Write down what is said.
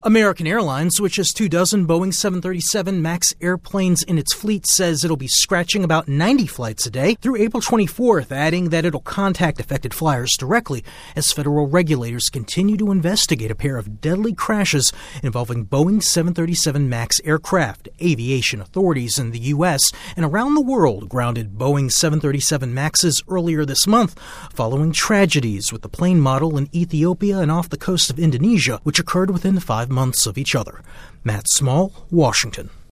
American Airlines, which has 24 Boeing 737 MAX airplanes in its fleet, says it'll be scratching about 90 flights a day through April 24th, adding that it'll contact affected flyers directly as federal regulators continue to investigate a pair of deadly crashes involving Boeing 737 MAX aircraft. Aviation authorities in the U.S. and around the world grounded Boeing 737 MAXes earlier this month following tragedies with the plane model in Ethiopia and off the coast of Indonesia, which occurred within 5 months of each other. Matt Small, Washington.